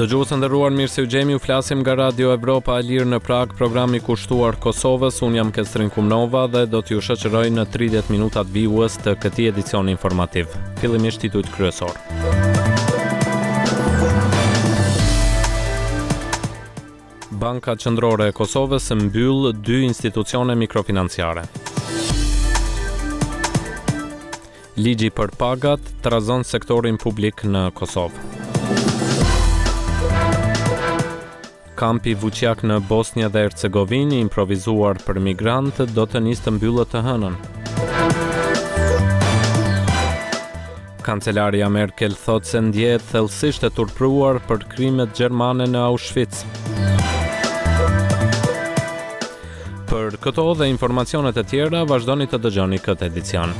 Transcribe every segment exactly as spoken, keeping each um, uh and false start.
Dëgjues të nderuar, mirë se u gjemi, u flasim nga Radio Evropa e Lirë në Prag, programi kushtuar Kosovës. Unë jam Kestrin Kumnova dhe do t'ju shoqëroj në tridhjetë minutat vijues të këtij edicioni informativ. Fillimisht titujt kryesor. Banka Qendrore e Kosovës mbyll dy institucione mikrofinanciare. Ligji për pagat trazon sektorin publik në Kosovë. Kampi Vuqjak në Bosnjë dhe Hercegovinë, improvizuar për migrantë, do të nisë të mbyllet të hënën. Kancelaria Merkel thotë se ndjehet thellësisht e turpruar për krimet gjermane në Auschwitz. Për këto dhe informacionet e tjera, vazhdoni të dëgjoni këtë edicion.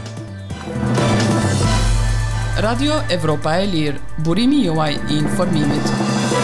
Radio Evropa e Lirë, burimi juaj i informimit.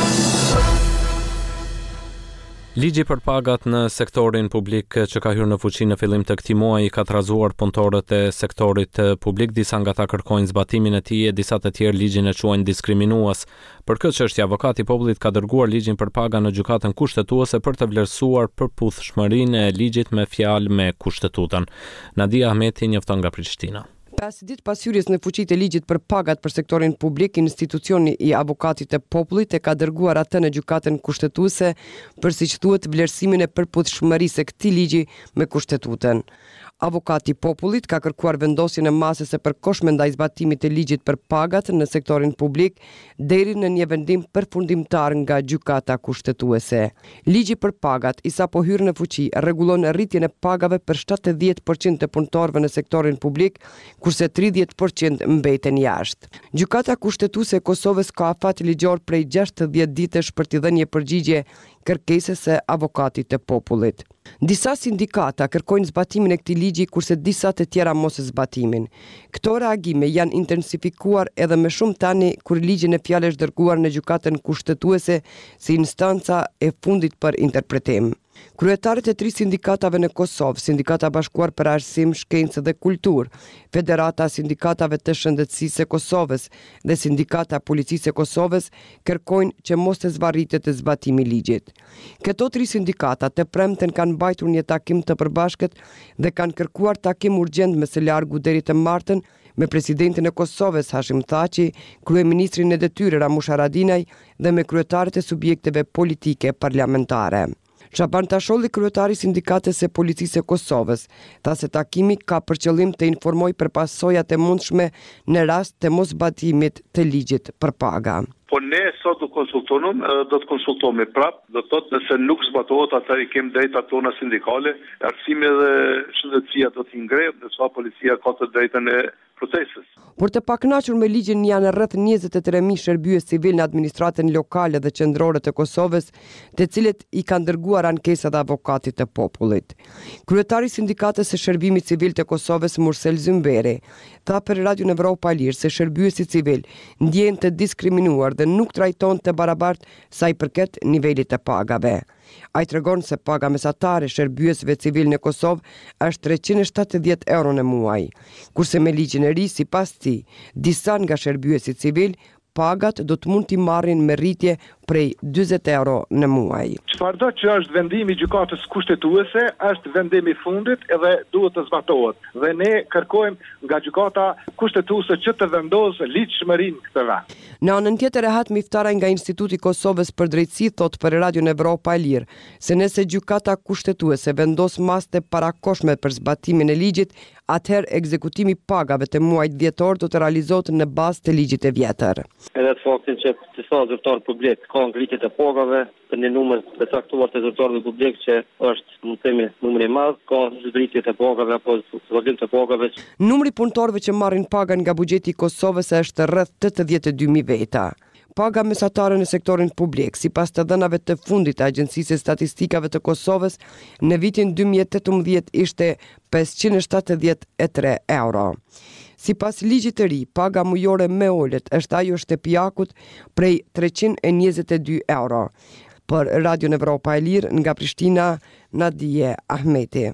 Ligji për pagat në sektorin publik që ka hyrë në fuqi në fillim të këtij muaji ka trazuar punëtorët e sektorit publik. Disa nga ta kërkojnë zbatimin e tij e disa të tjerë ligjin e quajnë diskriminues. Për këtë çështje, avokati i popullit ka dërguar ligjin për paga në gjykatën kushtetuese për të vlerësuar përputhshmërinë e ligjit me fjalë me kushtetutan. Nadia Ahmeti njofton nga Prishtina. pesë ditë pas hyrjes në fuqi të ligjit për pagat për sektorin publik, institucioni i avokatit të popullit e ka dërguar atë në gjykatën kushtetuese për, siç thuhet, vlerësimin e përputhshmërisë së këtij ligji me kushtetutën. Avokati i popullit ka kërkuar vendosjen e masës së përkohshme ndaj zbatimit të ligjit për pagat në sektorin publik deri në një vendim përfundimtar nga gjykata kushtetuese. Ligji për pagat, i sapo hyrë në fuqi, rregullon rritjen e pagave për shtatëdhjetë përqind të punëtorëve në sektorin publik, kurse tridhjetë përqind mbeten jashtë. Gjykata kushtetuese e Kosovës ka afat ligjor prej gjashtëdhjetë ditësh për t'i dhënë një përgjigje kërkesës së avokatit të popullit. Disa sindikata kërkojnë zbatimin e këtij ligji, kurse disa të tjera mos zbatimin. Këto reagime janë intensifikuar edhe më shumë tani kur ligji në fjalë është dërguar në gjykatën kushtetuese si instanca e fundit për interpretim. Kryetarët e tri sindikatave në Kosovë, Sindikata Bashkuar për Arsim, Shkencë dhe Kulturë, Federata Sindikatave të Shëndetësisë e Kosovës dhe Sindikata Policisë e Kosovës kërkojnë që mos të zvarritet të zbatimi i ligjit. Këto tri sindikata të premten kanë mbajtur një takim të përbashkët dhe kanë kërkuar takim urgjent me së largu deri të martën me presidentin e Kosovës Hashim Thaçi, kryeministrin e detyrë Ramush Haradinaj dhe me kryetarët e subjekteve politike parlamentare. Shaban Tasholli, kryetari i Sindikatës së Policisë së Kosovës, tha se takimi ka për qëllim të informojë për pasojat e mundshme në rast të mosbatimit të ligjit për paga. Po ne sot do konsultojmë, do të konsultohemi prap, do të thotë nëse nuk zbatohet, atëherë i kemi drejtat tona sindikale, arsimi dhe shëndetësia do të ngrehet, ndërsa policia ka të drejtën e procesës. Por të pakënaqur me ligjin janë rreth njëzet e tre mijë shërbyes civil në administratën lokale dhe qendrore të Kosovës, të cilët i kanë dërguar ankesa dhe avokatit të popullit. Kryetari i Sindikatës së Shërbimit Civil të Kosovës, Mursel Zymberi, tha për Radio Evropa e Lirë se shërbyesi civil ndjehen të diskriminuar dhe nuk trajton të barabartë sa i përket nivelit të pagave. Ai tregon se paga mesatare shërbyesve civil në Kosovë është treqind e shtatëdhjetë euro në muaj, kurse me ligjin e ri, sipas tij, disa nga shërbyesit civil pagat do të mund t'i marrin me rritje prej dyzet euro në muaj. Çfarëdo që është vendimi i gjykatës kushtetuese është vendimi i fundit edhe duhet të zbatohet. Dhe ne kërkojmë nga gjykata kushtetuese që të vendosë ligjshmërinë këtë vend. Në anën tjetër, Rehat Miftaraj nga Instituti i Kosovës për Drejtësi thot për Radio Evropa e Lirë se nëse gjykata kushtetuese vendos masë të parakoshme për zbatimin e ligjit, atëherë ekzekutimi i pagave të muajit dhjetor do të realizohet në bazë të ligjit të vjetër. Edhe të faktin që disa zyrtarë publik ka ngritje të pagave për një numër të caktuar të zyrtarëve publik që është, mund të themi, numri i madh, ka ngritje të pagave apo zvolim të pagave. Numri punëtorëve që marrin paga nga buxheti i Kosovës është rreth tetëdhjetë e dy mijë veta. Paga mesatare në sektorin publik, sipas të dhënave të fundit të Agjencisë së Statistikave të Kosovës, në vitin dy mijë e tetëmbëdhjetë ishte pesëqind e shtatëdhjetë e tre euro. Sipas ligjit të ri, paga mujore me olet është ajo shtëpiakut prej treqind e njëzet e dy euro. Për Radio Evropa e Lirë nga Prishtina, Nadia Ahmeti.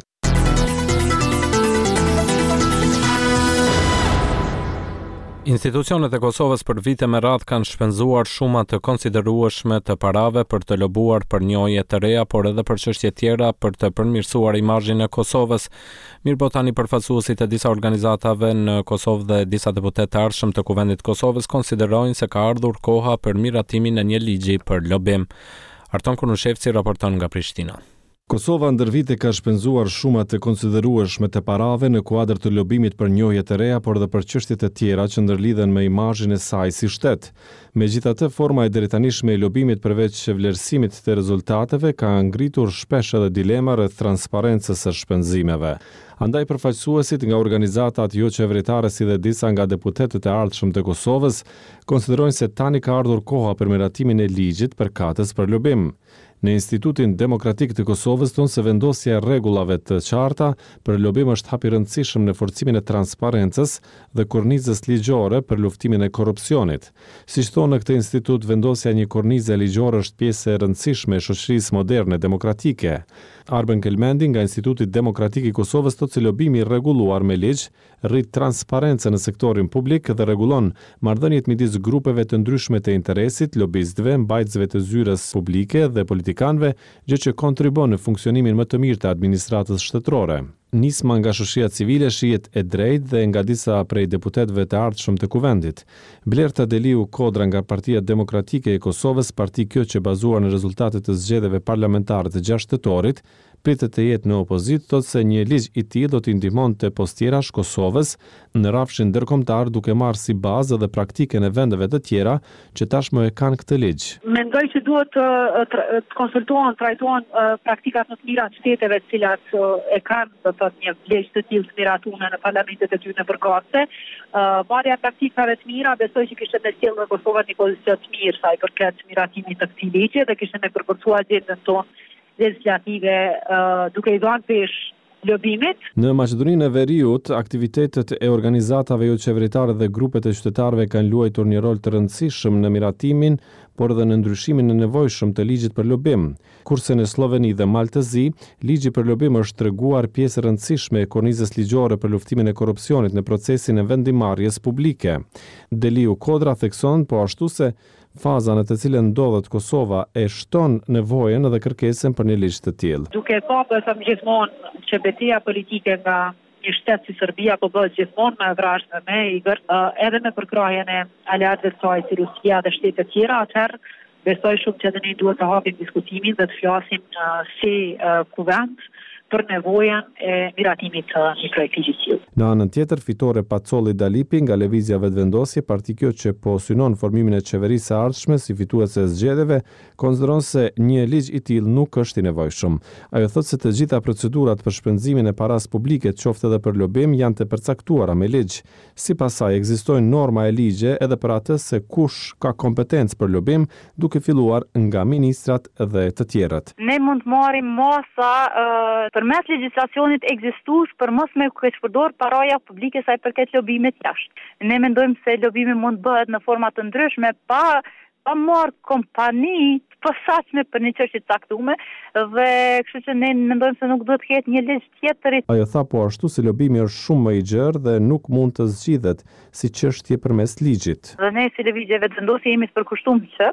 Institucionet e Kosovës për vite me radhë kanë shpenzuar suma të konsiderueshme të parave për të lobuar për njohje të reja, por edhe për çështje tjera për të përmirësuar imazhin e Kosovës. Mirpo tani përfaqësuesit e disa organizatave në Kosovë dhe disa deputetë të ardhshëm të Kuvendit të Kosovës konsiderojnë se ka ardhur koha për miratimin e një ligji për lobim. Arton Kunushevci raporton nga Prishtina. Kosova ndër vite ka shpenzuar shuma të konsiderueshme të parave në kuadër të lobimit për njohje të reja, por edhe për çështje të tjera që ndërlidhen me imazhin e saj si shtet. Megjithatë, forma e drejtanishme e lobimit përveç vlerësimit të rezultateve ka ngritur shpesh edhe dilema rreth transparencës së shpenzimeve. Andaj përfaqësuesit nga organizatat jo qeveritare si dhe disa nga deputetët e ardhshëm të Kosovës konsiderojnë se tani ka ardhur koha për miratimin e ligjit për katës për lobim. Në Institutin Demokratik të Kosovës tonë se vendosja e rregullave të qarta për lobim është hap i rëndësishëm në forcimin e transparencës dhe kornizës ligjore për luftimin e korrupsionit. Siç thonë në këtë institut, vendosja e një kornize ligjore është pjesë e rëndësishme e shoqërisë moderne demokratike. Arben Kelmendi nga Instituti Demokratik i Kosovës thotë se lobimi i rregulluar me ligj rrit transparencën në sektorin publik dhe rregullon marrëdhëniet midis grupeve të ndryshme të interesit, lobistëve, mbajtësve të zyrës publike dhe politikanëve, gjë që kontribon në funksionimin më të mirë të administratës shtetërore. Nisma nga shoqëria civile shihet e drejtë dhe nga disa prej deputetëve të ardhshëm të Kuvendit. Blerta Deliu Kodra nga Partia Demokratike e Kosovës, parti kjo që bazuar në rezultatet të zgjedhjeve parlamentare të gjashtë tetorit, pritet të jetë në opozitë, thotë se një ligj i tillë do t'i ndihmonte postjerash Kosovës në rrafshin ndërkombëtar duke marrë si bazë edhe praktikën e vendeve të tjera që tashmë e kanë këtë ligj. Mendoj që duhet të, të, të konsultohen, trajtohen praktikat më të mira të shteteve të cilat e kanë do të thotë një ligj të tillë të miratuar në parlamentet e tyre përkatëse. Marrja e praktikave të mira besoj që kishte të sjellë në Kosovë një pozicion të mirë sa i përket miratimit të këtij ligji dhe kishte më përkurcuar agendën tonë legislative uh, duke i dhënë pesh lobimit. Në Maqedoninë e Veriut, aktivitetet e organizatave jo qeveritare dhe grupet e qytetarëve kanë luajtur një rol të rëndësishëm në miratimin, por edhe në ndryshimin e nevojshëm të ligjit për lobim. Kurse në Sloveni dhe Maltëzi, ligji për lobim është treguar pjesë e rëndësishme e kornizës ligjore për luftimin e korrupsionit në procesin e vendimarrjes publike. Deliu Kodra thekson po ashtu se faza në të cilën ndodhet Kosova e shton nevojën dhe kërkesën për një ligj të tillë. Duke pa besëm gjithmonë që betejë politike nga një shtet si Serbia po bëhet gjithmonë më e vrashme, më e igër, uh, edhe me përkrahjen e aleatëve të saj si Rusia dhe shtete tjera, atëherë besoj shumë që ne duhet të hapim diskutimin dhe të flasim uh, si uh, kuvend për nevojën e miratimit të një projekti të tillë. Në anën tjetër, Fitore Pacolli Dalipi nga Lëvizja Vetëvendosje, parti kjo që po synon formimin e qeverisë së ardhshme si fituese e zgjedhjeve, konsideron se një ligj i tillë nuk është i nevojshëm. Ajo thotë se të gjitha procedurat për shpenzimin e paras publike, qoftë edhe për lobim, janë të përcaktuara me ligj. Sipas saj, ekzistojnë norma e ligje edhe për atë se kush ka kompetencë për lobim, duke filluar nga ministrat dhe të tjerët. Ne mund të marrim masa uh, përmes legjislacionit ekzistues për mos me keq përdor paraja publike sa i përket lobimit jashtë. Ne mendojmë se lobimi mund bëhet në forma të ndryshme pa pa marrë kompani të posaçme për një çështje të caktuar dhe kështu që ne mendojmë se nuk duhet të ketë një ligj tjetër. Ajo tha po ashtu se lobimi është shumë më i gjerë dhe nuk mund të zgjidhet si çështje përmes ligjit. Dhe ne si Lëvizje Vetëvendosje jemi të përkushtuar që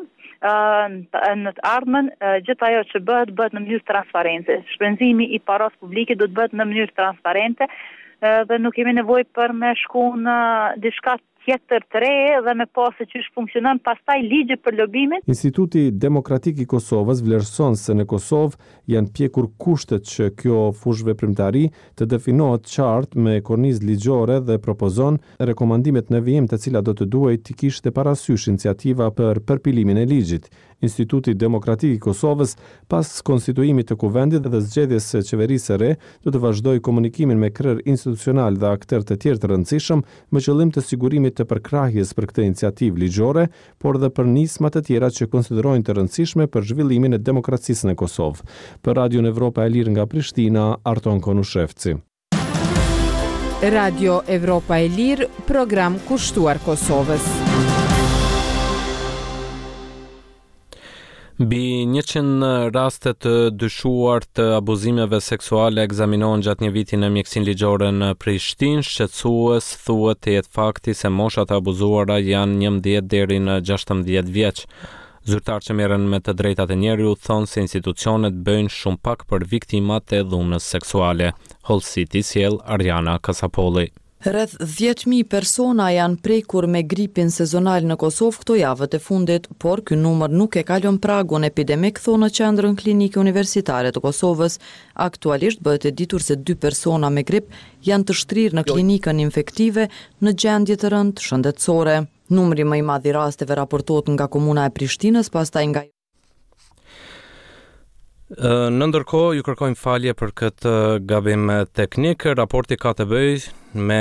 në të ardhmen gjithë ajo që bëhet bëhet në mënyrë transparente. Shpenzimi i paras publike do të bëhet në mënyrë transparente dhe nuk kemi nevojë për me shku në diçka tjetër të re dhe me pas se çish funksionon pastaj ligji për lobimin. Instituti Demokratik i Kosovës vlerëson se në Kosovë janë pjekur kushtet që kjo fushë veprimtari të definohet qartë me kornizë ligjore dhe propozon rekomandimet në vijim të cilat do të duhej të kishte parasysh iniciativa për përpilimin e ligjit. Instituti Demokratik i Kosovës pas konstituimit të kuvendit dhe zgjedhjes së qeverisë së re do të vazhdojë komunikimin me krerë institucional dhe aktorë të tjerë të rëndësishëm me qëllim të sigurimit të përkrahjes për këtë iniciativë ligjore, por dhe për nisma të tjera që konsiderojnë të rëndësishme për zhvillimin e demokracisë në Kosovë. Për Radion Evropa e Lirë nga Prishtina, Arton Konushevci. Radio Evropa e Lirë, program kushtuar Kosovës. Mbi njëqind raste të dyshuar të abuzimeve seksuale ekzaminohen gjatë një viti në mjekësinë ligjore në Prishtinë. Shqetësues thuhet të jetë fakti se moshat e abuzuara janë njëmbëdhjetë deri në gjashtëmbëdhjetë vjeç. Zyrtarë që merren me të drejtat e njerëzit thonë se institucionet bëjnë shumë pak për viktimat e dhunës seksuale. Hull City sjell Ariana Kasapolli. Rreth dhjetë mijë persona janë prekur me gripin sezonal në Kosovë këto javët e fundit, por ky numër nuk e kalon pragun epidemik, thonë në qendrën klinike universitare të Kosovës. Aktualisht bëhet e ditur se dy persona me grip janë të shtrirë në klinikën infektive në gjendje të rëndë shëndetësore. Numri më i madh i rasteve raportohet nga komuna e Prishtinës, pastaj nga Në ndërkohë, ju kërkojmë falje për këtë gabim teknik. Raporti ka të bëjë me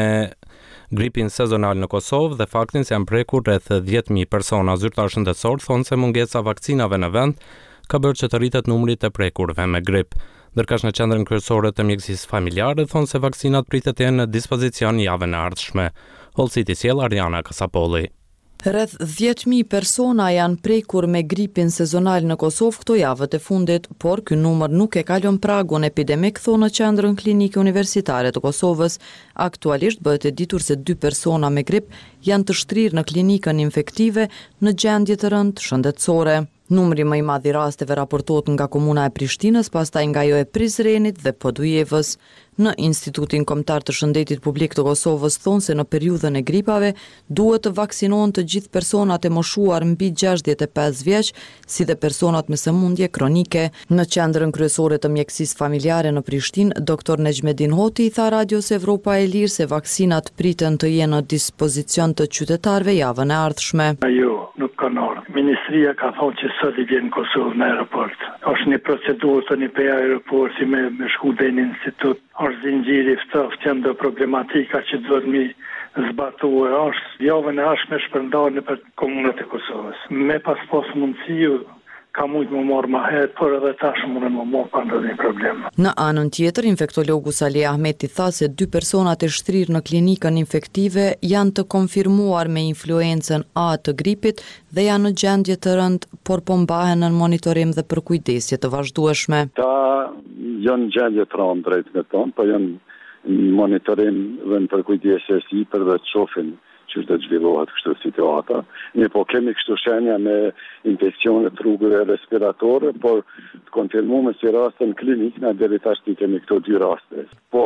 gripin sezonal në Kosovë dhe faktin se janë prekur rreth dhjetë mijë persona. Zyrtarë shëndetësor thonë se mungesa vakcinave në vend ka bërë që të rritet numri të prekurve me grip. Ndërkësh në qendrën kryesore të mjekësisë familjare thonë se vakcinat pritet të jenë në dispozicion javën e ardhshme. Hull City sjell Ariana Kasapolli. Rreth dhjetë mijë persona janë prekur me gripin sezonal në Kosovë këto javët e fundit, por ky numër nuk e kalon pragun epidemik, thonë në qendrën klinike universitare të Kosovës. Aktualisht bëhet e ditur se dy persona me grip janë të shtrirë në klinikën infektive në gjendje të rëndë shëndetësore. Numri më i madh i rasteve raportohet nga komuna e Prishtinës, pastaj nga ajo e Prizrenit dhe Podujevës. Në Institutin Kombëtar të Shëndetit Publik të Kosovës thonë se në periudhën e gripave duhet të vaksinohen të gjithë personat e moshuar mbi gjashtëdhjetë e pesë vjeç, si dhe personat me sëmundje kronike. Në qendrën kryesore të mjekësisë familjare në Prishtinë, doktor Nejmedin Hoti i tha Radios Evropa e Lirë se vaksinat priten të jenë në dispozicion të qytetarëve javën e ardhshme. Ajo nuk ka ardhur. Ministria ka thonë që sot i vjen Kosovë në aeroport. Është një procedurë të një pe aeroporti me, me shku dhe një institut. Është zinxhiri ftoftë janë do problematika që duhet mi zbatuar. Është javën e ardhshme shpërndarë për komunat e Kosovës. Me pas pas mundësi ka mujtë më morë ma herë, por edhe tash mundën më morë pa ndonjë problem. Në anën tjetër, infektologu Salih Ahmeti tha se dy personat e shtrirë në klinikën infektive janë të konfirmuar me influencën A të gripit dhe janë në gjendje të rëndë, por po mbahen në monitorim dhe për kujdesje të vazhdueshme. Ta janë gjendje të rëndë drejt me tonë, po janë në monitorim dhe në për kujdesje si për dhe të shofin që të zhvillohet kështu situata. Ne po kemi kështu shenja me infekcione të rrugëve respiratore, por të konfirmuar si raste në klinik, na deri tash ti kemi këto dy raste. Po,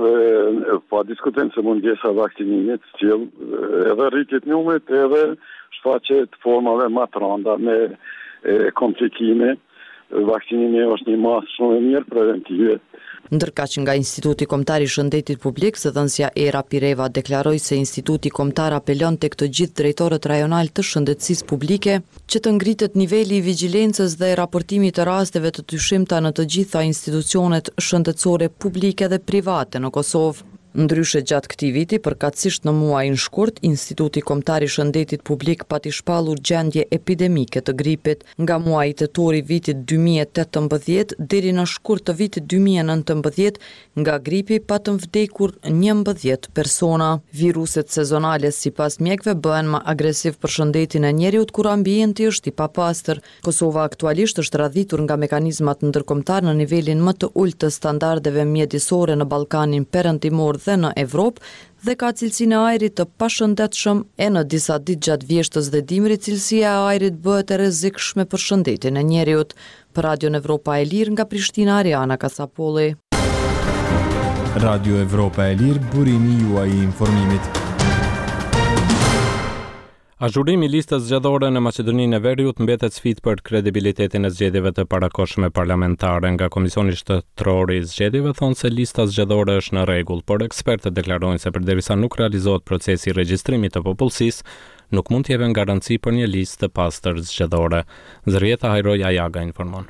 e, po diskutojmë se mundesa vaksinimit, që edhe rritjet numrit, edhe shfaqet formave më të rënda me e, komplikime. Vaksinimi është një masë shumë e mirë preventive. Ndërkaq nga Instituti Kombëtar i Shëndetit Publik, zëdhënësja Era Pireva deklaroi se Instituti Kombëtar apelon tek të gjithë drejtorët rajonal të shëndetësisë publike që të ngritet niveli i vigjilencës dhe raportimit të rasteve të dyshimta në të gjitha institucionet shëndetësore publike dhe private në Kosovë. Ndryshe gjatë këtij viti, përkatësisht në muajin shkurt, Instituti Kombëtar i Shëndetit Publik pati shpallur gjendje epidemike të gripit. Nga muaji tetor i vitit dy mijë e tetëmbëdhjetë deri në shkurt të vitit dy mijë e nëntëmbëdhjetë, nga gripi patën vdekur njëmbëdhjetë persona. Viruset sezonale sipas mjekëve bëhen më agresiv për shëndetin e njerëzit kur ambienti është i papastër. Kosova aktualisht është radhitur nga mekanizmat ndërkombëtar në nivelin më të ulët të standardeve mjedisore në Ballkanin Perëndimor dhe në Evropë dhe ka cilësinë e ajrit të pashëndetshëm e në disa ditë gjatë vjeshtës dhe dimrit cilësia e ajrit bëhet e rrezikshme për shëndetin e njerëzit. Për Radio Evropa e Lirë nga Prishtina, Ariana Kasapolli. Radio Evropa e Lirë, burimi juaj i informimit. Azhurimi i listës zgjedhore në Maqedoninë e Veriut mbetet sfidë për kredibilitetin e zgjedhjeve të parakohshme parlamentare. Nga Komisioni Shtetëror i Zgjedhjeve thonë se lista zgjedhore është në rregull, por ekspertët deklarojnë se përderisa nuk realizohet procesi i regjistrimit të popullsisë, nuk mund të jepen garanci për një listë të pastër zgjedhore. Zërieta Hajroj Ayaga informon.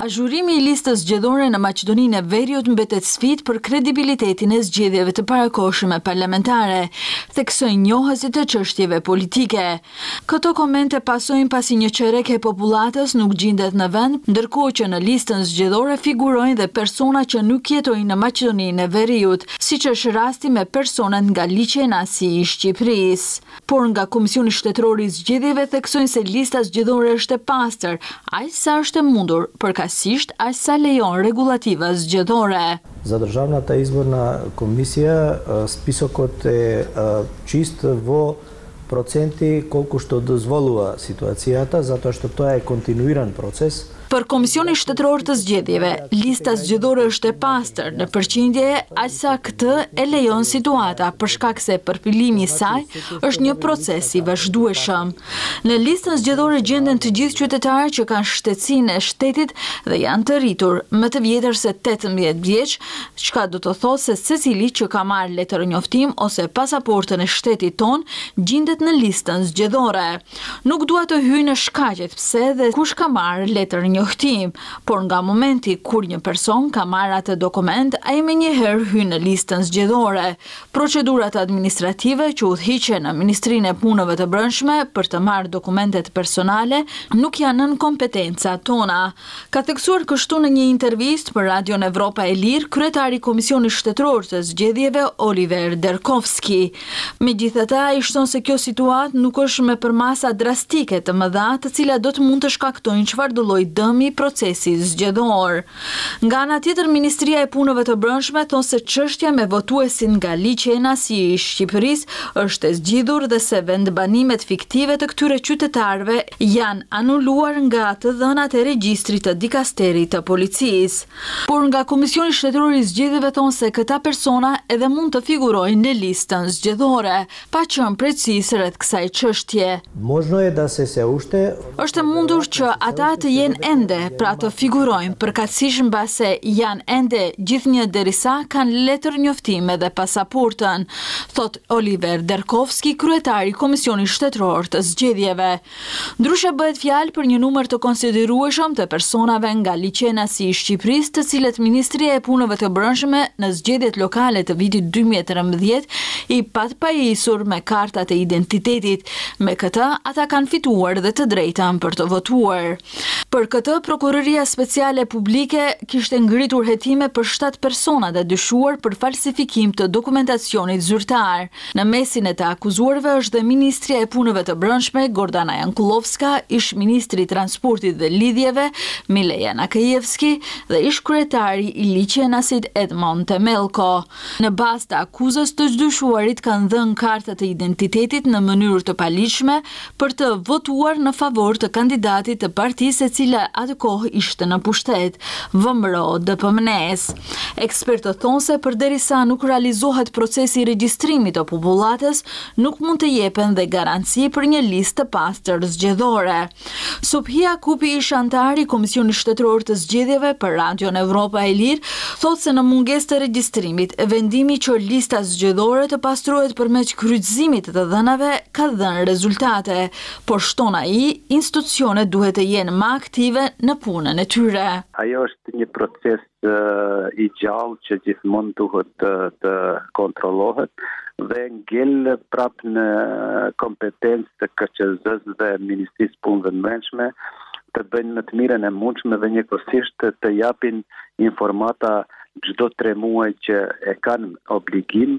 Azhurimi i listës zgjedhore në Maqedoninë e Veriut mbetet sfidë për kredibilitetin e zgjedhjeve të parakohshme parlamentare, theksojnë njohësit të çështjeve politike. Këto komente pasojnë pasi një qerek e popullatës nuk gjendet në vend, ndërkohë që në listën zgjedhore figurojnë dhe persona që nuk jetojnë në Maqedoninë e Veriut, siç është rasti me personat nga liçenasi i Shqipërisë. Por nga Komisioni Shtetëror i Zgjedhjeve theksojnë se lista zgjedhore është e pastër, aq sa është e mundur, përkatësisht aq sa lejon rregulativa zgjedhore. За Државната изборна комисија списокот е чист во проценти колку што дозволува ситуацијата, затоа што тоа е континуиран процес. Për Komisionin Shtetëror të Zgjedhjeve, lista zgjedhore është e pastër në përqindje aq sa këtë e lejon situata, për shkak se përpilimi i saj është një proces i vazhdueshëm. Në listën zgjedhore gjenden të gjithë qytetarët që kanë shtetësinë e shtetit dhe janë të rritur më të vjetër se tetëmbëdhjetë vjeç, çka do të thotë se secili që ka marrë letër njoftim ose pasaportën e shtetit ton gjendet në listën zgjedhore. Nuk dua të hyj në shkaqet pse dhe kush ka marrë letër njoftim. Por nga momenti kur një person ka marrë atë dokument, ai menjëherë hyn në listën zgjedhore. Procedurat administrative që udhëhiqen në Ministrinë e Punëve të Brendshme për të marrë dokumentet personale nuk janë nën kompetenca tona. Ka theksuar kështu në një intervistë për Radion Evropa e Lirë kryetari i Komisionit Shtetëror të Zgjedhjeve Oliver Derkovski. Megjithatë, ai shton se kjo situatë nuk është me përmasa drastike të mëdha, të cilat do të mund të shkaktojnë çfarëdo lloj dëmi i procesit zgjedhor. Nga ana tjetër, Ministria e Punëve të Brendshme thonë se çështja me votuesin nga liçenasi i Shqipërisë është e zgjidhur dhe se vendbanimet fiktive të këtyre qytetarëve janë anuluar nga të dhënat e regjistrit të dikasterit të policisë. Por nga Komisioni Shtetëror i Zgjedhjeve thonë se këta persona edhe mund të figurojnë në listën zgjedhore, pa qenë precisë rreth kësaj çështje. Можно е да се се уште Është e mundur që ata të jenë ende, pra të figurojnë, përkatësisht mbase janë ende gjithnjë derisa kanë letër njoftime dhe pasaportën, thot Oliver Derkovski, kryetari i Komisionit Shtetëror të Zgjedhjeve. Ndryshe bëhet fjalë për një numër të konsiderueshëm të personave nga liçenasi i Shqipërisë, të cilët Ministria e Punëve të Brendshme në zgjedhjet lokale të vitit dy mijë e trembëdhjetë i pat pajisur me kartat e identitetit. Me këtë, ata kanë fituar dhe të drejtën për të votuar. Për këtë, Prokuroria Speciale Publike kishte ngritur hetime për shtatë persona të dyshuar për falsifikim të dokumentacionit zyrtar. Në mesin e të akuzuarve është dhe Ministria e Punëve të Brendshme Gordana Jankullovska, ish ministri i Transportit dhe Lidhjeve Mileja Nakajevski dhe ish kryetari i liçenasit Edmond Temelko. Në bazë të akuzës, të dyshuarit kanë dhënë kartat e identitetit në mënyrë të paligjshme për të votuar në favor të kandidatit të partisë e cila atë kohë ishte në pushtet, V M R O D P M N E-s. Ekspertët thonë se përderisa nuk realizohet procesi i regjistrimit të popullatës, nuk mund të jepen dhe garanci për një listë të pastër zgjedhore. Subhia Kupi, ish antar i Komisionit Shtetëror të Zgjedhjeve për Radion Evropa e Lirë, thotë se në mungesë të regjistrimit, vendimi që lista zgjedhore të pastrohet përmes kryqëzimit të dhënave ka dhënë rezultate, por shton ai, institucionet duhet të jenë më aktive në punën e tyre. Ajo është një proces uh, i gjallë që gjithmonë duhet të, të kontrollohet dhe ngel prap në kompetencë të K Q Z-s dhe Ministrisë të Punëve të Brendshme të bëjnë në të mirën e mundshme dhe njëkohësisht të japin informata çdo tre muaj që e kanë obligim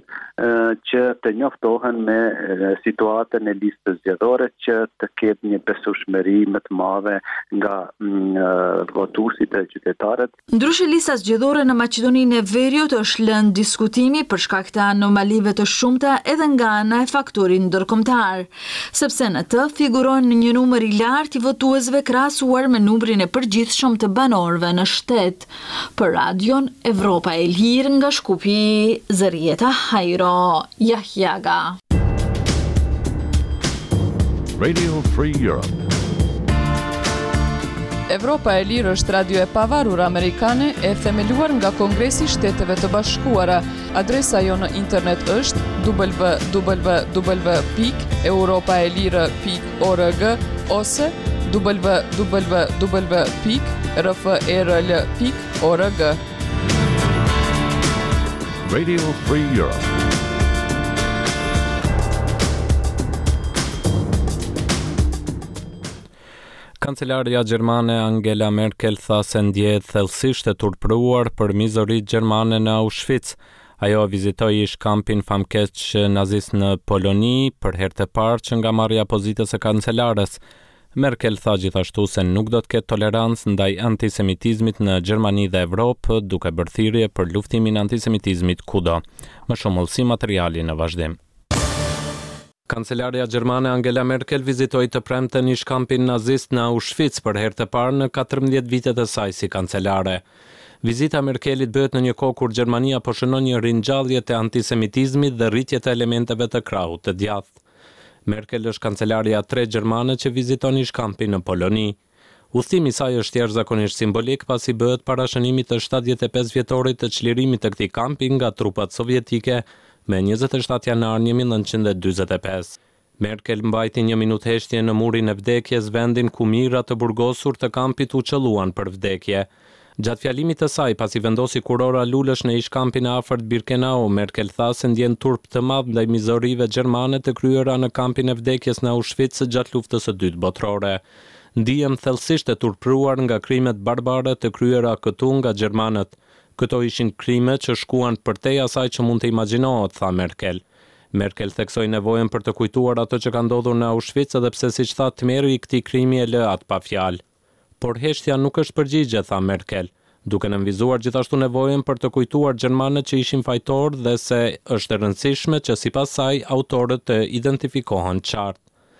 që të njoftohen me situatën e listës zgjedhore, që të ketë një besueshmëri më të madhe nga votuesit e qytetarët. Ndryshe, lista zgjedhore në Maqedoninë e Veriut është lënë diskutimi për shkak të anomalive të shumta edhe nga ana e faktorit ndërkombëtar, sepse në të figurojnë një numër i lartë i votuesve krahasuar me numrin e përgjithshëm të banorëve në shtet. Për Radion Evropa e Lirë nga Shkupi, Zërieta Hajro, Jahjaga. Radio Free Europe. Evropa e Lirë është radio e pavarur amerikane e themeluar nga Kongresi i Shteteve të Bashkuara. Adresa jo në internet është w w w pikë europaelire pikë org ose w w w pikë r f e r l pikë org. Radio Free Europe. Kancelaria gjermane Angela Merkel tha se ndjehet thellësisht e turpëruar për mizoritë gjermane në Auschwitz. Ajo vizitoi ish-kampin famkeq nazist në Poloni për herë të parë që nga marrja pozitës së kancelares. Merkel tha gjithashtu se nuk do të ketë tolerancë ndaj antisemitizmit në Gjermani dhe Evropë, duke bërë thirrje për luftimin e antisemitizmit kudo. Më shumë ullësi materiali në vazhdim. Kancelaria gjermane Angela Merkel vizitoi të premten ish-kampin nazist në Auschwitz për herë të parë në katërmbëdhjetë vitet e saj si kancelare. Vizita e Merkelit bëhet në një kohë kur Gjermania po shënon një ringjallje të antisemitizmit dhe rritje të elementeve të krahut të djathtë. Merkel është kancelaria e tretë gjermane që viziton ish-kampin në Poloni. Udhëtimi i saj është jashtëzakonisht simbolik pasi bëhet para shënimit të shtatëdhjetë e pesë vjetorit të çlirimit të këtij kampi nga trupat sovjetike me njëzet e shtatë janar një mijë e nëntëqind e dyzet e pesë. Merkel mbajti një minutë heshtje në murin e vdekjes, vendin ku mijëra të burgosur të kampit u qelluan për vdekje. Gjatë fjalimit të saj, pasi vendosi kurora lulesh në ish-kampin e afërt Birkenau, Merkel tha se ndjen turp të madh ndaj mizorive gjermane të kryera në kampin e vdekjes në Auschwitz gjatë luftës së dytë botërore. Ndihem thellësisht e turpëruar nga krimet barbare të kryera këtu nga gjermanët. Këto ishin krime që shkuan përtej asaj që mund të imagjinohet, tha Merkel. Merkel theksoi nevojën për të kujtuar ato që ka ndodhur në Auschwitz edhe pse siç tha tmerri i këtij krimi e lë atë pa fjalë. Por heshtja nuk është përgjigje, tha Merkel, duke nënvizuar gjithashtu nevojën për të kujtuar gjermanët që ishin fajtorë dhe se është e rëndësishme që sipas saj autorët të identifikohen qartë.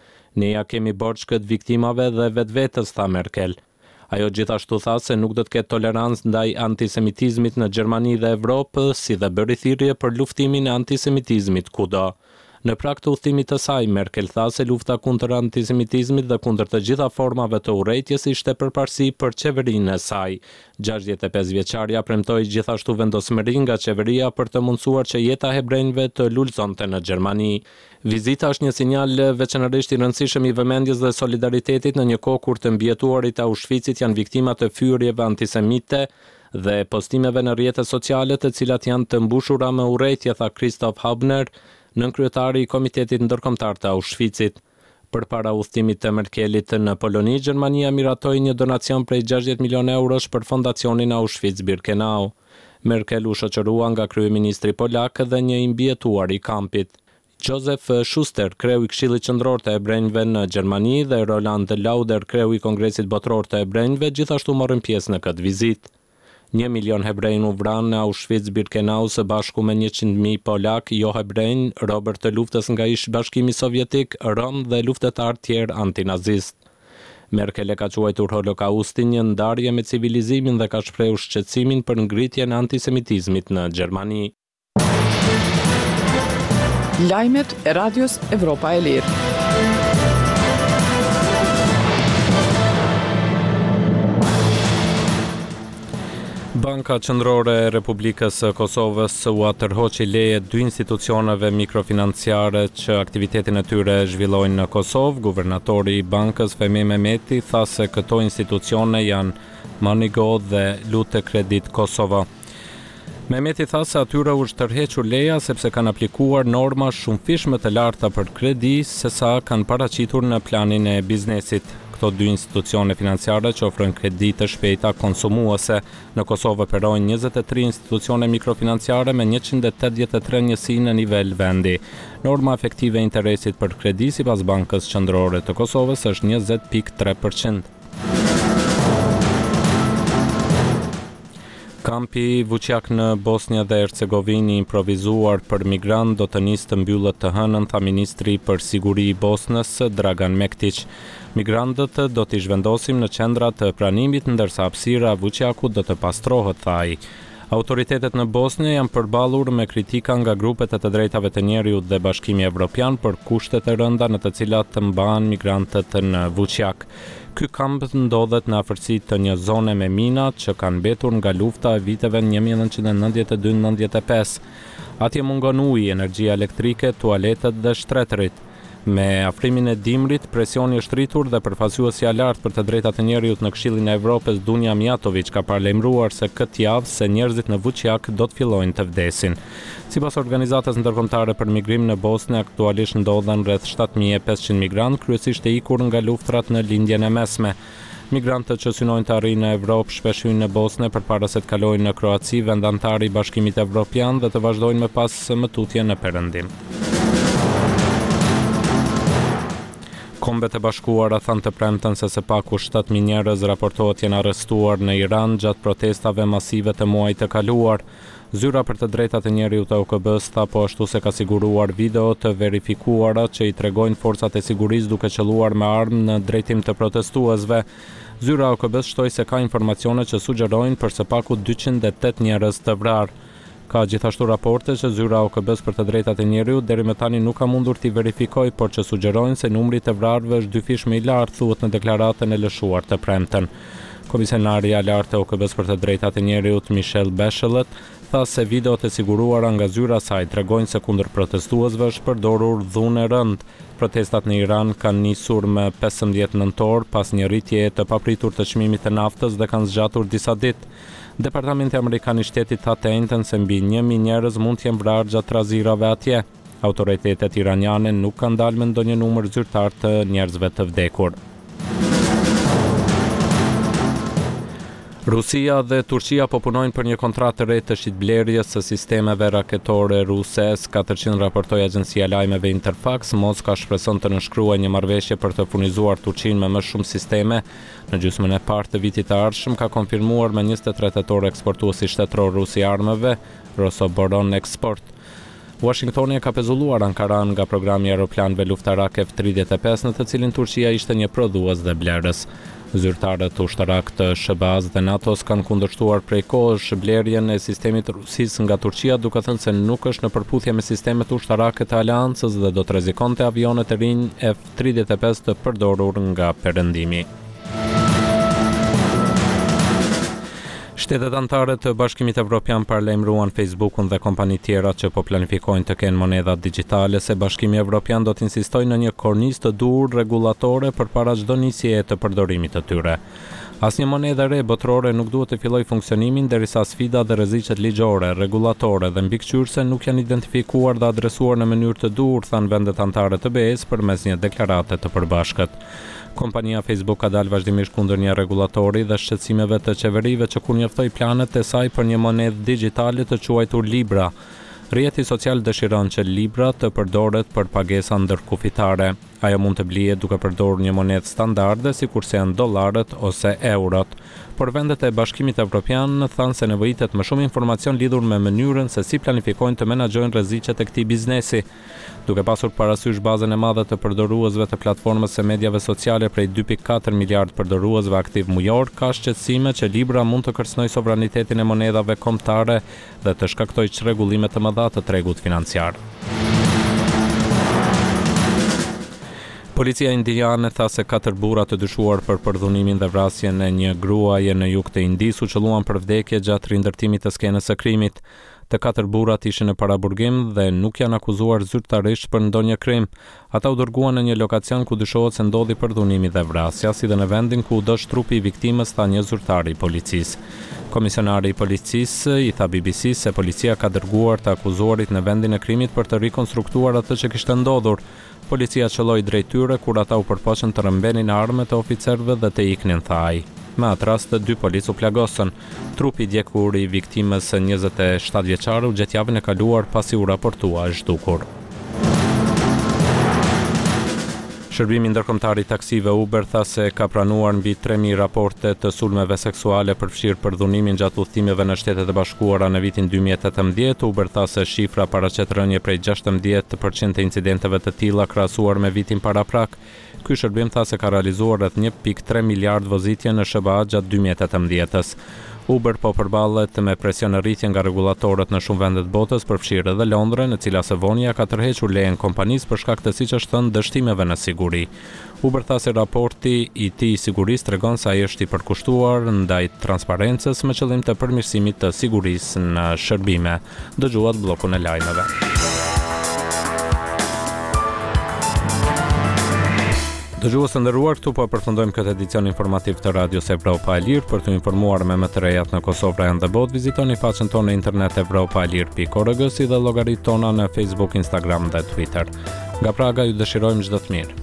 Ne ja kemi borxh këtë viktimave dhe vetvetes, tha Merkel. Ajo gjithashtu tha se nuk do të ketë tolerancë ndaj antisemitizmit në Gjermani dhe Evropë, si dhe bëri thirrje për luftimin e antisemitizmit kudo. Në prag të udhëtimit të saj, Merkel tha se lufta kundër antisemitizmit dhe kundër të gjitha formave të urrejtjes ishte përparësi për qeverinë e saj. gjashtëdhjetë e pesë vjeçaria premtoi gjithashtu vendosmëri nga qeveria për të mundësuar që jeta e hebrejve të lulëzonte në Gjermani. Vizita është një sinjal veçanërisht i rëndësishëm i vëmendjes dhe solidaritetit në një kohë kur të mbjetuarit e Auschwitzit janë viktima të fyrjeve antisemite dhe postimeve në rrjetet sociale të cilat janë të mbushura me urrejtje, tha Christoph Haubner, nënkryetari i Komitetit Ndërkombëtar të Auschwitzit. Përpara udhëtimit të Merkelit në Poloni, Gjermania miratoi një donacion prej gjashtëdhjetë milionë eurosh për fondacionin Auschwitz-Birkenau. Merkel u shoqërua nga kryeministri polak dhe një i mbjetuar i kampit. Josef Schuster, kreu i Këshillit Qendror të Hebrejve në Gjermani dhe Roland Lauder, kreu i Kongresit Botëror të Hebrejve, gjithashtu morën pjesë në këtë vizitë. Një milion hebrejnë u vranë në Auschwitz-Birkenau së bashku me njëqind mijë polak, jo hebrejnë, robër të luftës nga ish-bashkimi sovjetik, rom dhe luftetar tjerë antinazist. Merkel e ka quajtur holokaustin një ndarje me civilizimin dhe ka shprehur shqetësimin për ngritjen e antisemitizmit në Gjermani. Lajmet e Radios Evropa e Lirë. Banka Qendrore e Republikës së Kosovës u atërhoqi leje dy institucioneve mikrofinanciare që aktivitetin e tyre zhvillojnë në Kosovë. Guvernatori i bankës Fehmi Mehmeti tha se këto institucione janë Manigo dhe Lute Kredit Kosova. Mehmeti tha se atyre u tërhequr leja sepse kanë aplikuar norma shumëfish më të larta për kredi se sa kanë paraqitur në planin e biznesit. Këto dy institucione financiare që ofrojnë kredi të shpejta konsumuese. Në Kosovë operojnë njëzet e tre institucione mikrofinanciare me njëqind e tetëdhjetë e tre njësi në nivel vendi. Norma efektive e interesit për kredi sipas Bankës Qendrore të Kosovës është njëzet pikë tre përqind. Kampi Vučjak në Bosnjë dhe Hercegovinë improvizuar për migrant do të nisë të mbyllet të hënën, tha ministri për siguri i Bosnës Dragan Mektić. Migrantët do t'i zhvendosim në qendra të pranimit, ndërsa hapësira Vučjakut do të pastrohet, tha ai. Autoritetet në Bosnjë janë përballur me kritika nga grupet e të drejtave të njerëzit dhe Bashkimi Evropian për kushtet e rënda në të cilat të mbahen migrantët në Vučjak. Ky kamp ndodhet në afërsi të një zone me mina që kanë mbetur nga lufta e viteve një mijë e nëntëqind e nëntëdhjetë e dy nëntëdhjetë e pesë. Atje mungon uji, energjia elektrike, tualetet dhe shtretërit. Me afrimin e dimrit, presioni është rritur dhe përfaqësuesi i lartë për të drejtat e njerëzit në Këshillin e Evropës, Dunja Mijatović, ka paralajmëruar se këtë javë se njerëzit në Vučjak do të fillojnë të vdesin. Sipas organizatës ndërkombëtare për migrim në Bosnë, aktualisht ndodhen rreth shtatë mijë e pesëqind migrantë, kryesisht e ikur nga luftrat në lindjen e mesme. Migrantët që synojnë të arrijnë në Evropë shpesh hyjnë në Bosnë përpara se të kalojnë në Kroaci, vend antar i Bashkimit Evropian, dhe të vazhdojnë më pas mëtutje në perëndim. Kombet e Bashkuara thanë të premten se së paku shtatë mijë njerëz raportohet janë arrestuar në Iran gjatë protestave masive të muajit të kaluar. Zyra për të drejtat e njerëzit të O K B-s tha po ashtu se ka siguruar video të verifikuara që i tregojnë forcat e sigurisë duke qelluar me armë në drejtim të protestuesve. Zyra e O K B-s shtoi se ka informacione që sugjerojnë për së paku dyqind e tetë njerëz të vrarë. Ka gjithashtu raporte që zyra e O K B-s për të drejtat e njerëzit deri më tani nuk ka mundur t'i verifikojë, por që sugjerojnë se numri i të vrarëve është dyfish më i lartë, thuhet në deklaratën e lëshuar të premten. Komisionari i lartë e O K B-s për të drejtat e njerëzit, Michelle Bachelet, tha se videot e siguruara nga zyra e saj tregojnë se kundër protestuesve është përdorur dhunë e rënd. Protestat në Iran kanë nisur më pesëmbëdhjetë nëntor pas një rritjeje të papritur të çmimit të naftës dhe kanë zgjatur disa ditë. Departamenti Amerikan i Shtetit tha të njëjtën se mbi një mijë njerëz mund të jenë vrarë gjatë razirave atje. Autoritetet iraniane nuk kanë dalë me ndonjë numër zyrtar të njerëzve të vdekur. Rusia dhe Turqia po punojnë për një kontratë të re të shitblerjes së sistemeve raketore ruse, S katërqind raportoi agjencia e lajmeve Interfax. Moska shpreson të nënshkruajë një marrëveshje për të furnizuar Turqinë me më shumë sisteme. Në gjysmën e parë të vitit të ardhshëm ka konfirmuar me njëzet e tre tetor eksportuesi shtetëror rus i armëve, Rosoboron Export. Washingtoni e ka pezulluar Ankaran nga programi i aeroplanëve luftarak F tridhjetë e pesë, në të cilin Turqia ishte një prodhues dhe blerës. Zyrtarët ushtarak të S B A-s dhe NATO-s kanë kundërshtuar prej kohësh blerjen e sistemit të Rusisë nga Turqia, duke thënë se nuk është në përputhje me sistemet ushtarake të aleancës dhe do të rrezikonte avionet e rinj F tridhjetë e pesë të përdorur nga perëndimi. Shtetet anëtare të Bashkimit Evropian paralajmëruan Facebookun dhe kompani tjera që po planifikojnë të kenë monedha digjitale se Bashkimi Evropian do të insistojë në një kornizë të dur rregullatore përpara çdo nisjeje të përdorimit të tyre. Asnjë monedhe re botërore nuk duhet të fillojë funksionimin derisa sfida dhe rreziqet ligjore, rregullatore dhe mbikëqyrëse nuk janë identifikuar dhe adresuar në mënyrë të dur, thanë vendet anëtare të B E S përmes një deklarate të përbashkët. Kompania Facebook ka dalë vazhdimisht kundër një rregullatori dhe shqetësimeve të qeverive që kundërftoi planet e saj për një monedhë digjitale të quajtur Libra. Rrjeti social dëshiron që Libra të përdoret për pagesa ndërkufitare. Ajo mund të blihet duke përdorur një monedhë standarde, sikurse janë dollarët ose eurot. Por vendet e Bashkimit Evropian thanë se nevojitet më shumë informacion lidhur me mënyrën se si planifikojnë të menaxhojnë rreziqet e këtij biznesi. Duke pasur parasysh bazën e madhe të përdoruesve të platformës së mediave sociale prej dy pikë katër miliard përdoruesve aktiv mujor, ka shqetësime që Libra mund të kërcënojë sovranitetin e monedhave kombëtare dhe të shkaktojë çrregullime të mëdha të tregut financiar. Policia indiane tha se katër burra të dyshuar për përdhunimin dhe vrasjen e një gruaje në jug të Indis u qelluan për vdekje gjatë rindërtimit të skenës së krimit. Të katër burrat ishin në paraburgim dhe nuk janë akuzuar zyrtarisht për ndonjë krim. Ata u dërguan në një lokacion ku dyshohet se ndodhi përdhunimi dhe vrasja, si dhe në vendin ku u dosh trupi i viktimës, tha një zyrtar i policisë. Komisionari i policisë i tha B B C se policia ka dërguar të akuzuarit në vendin e krimit për të rikonstruktuar atë që kishte ndodhur. Policia qelloi drejt tyre kur ata u përpoqën të rrëmbenin armët e oficerëve dhe të iknin, tha ai. Me atë rast, dy policë u plagosën. Trupi i djegur i viktimës së njëzet e shtatë vjeçare u gjet javën e kaluar pasi u raportua e zhdukur. Shërbimi ndërkombëtar i taksive Uber tha se ka pranuar mbi tre mijë raporte të sulmeve seksuale përfshirë përdhunimin gjatë udhëtimeve në Shtetet e Bashkuara në vitin dy mijë e tetëmbëdhjetë. Uber tha se shifra paraqet rënje prej gjashtëmbëdhjetë përqind të incidenteve të tilla krahasuar me vitin paraprak. Ky shërbim tha se ka realizuar rreth një pikë tre miliard vozitje në S B A gjatë dy mijë e tetëmbëdhjetës. Uber po përballet me presion rritje nga regulatorët në shumë vende të botës, përfshirë edhe Londrën, e cila së vonja ka tërhequr lejen kompanisë për shkak të siç është thënë dështimeve në siguri. Uber tha se raporti i tij i sigurisë tregon se ai është i përkushtuar ndaj transparencës me qëllim të përmirësimit të sigurisë në shërbime. Dëgjuat bllokun e lajmeve. Dëgjues të nderuar, këtu po përfundojmë këtë edicion informativ të Radios Evropa e Lirë. Për të informuar me më të rejat në Kosovë, Vranjë dhe botë, vizitoni faqen tonë në internet evropa e lirë pikë org si dhe llogaritë tona në Facebook, Instagram dhe Twitter. Nga Praga ju dëshirojmë çdo të mirë.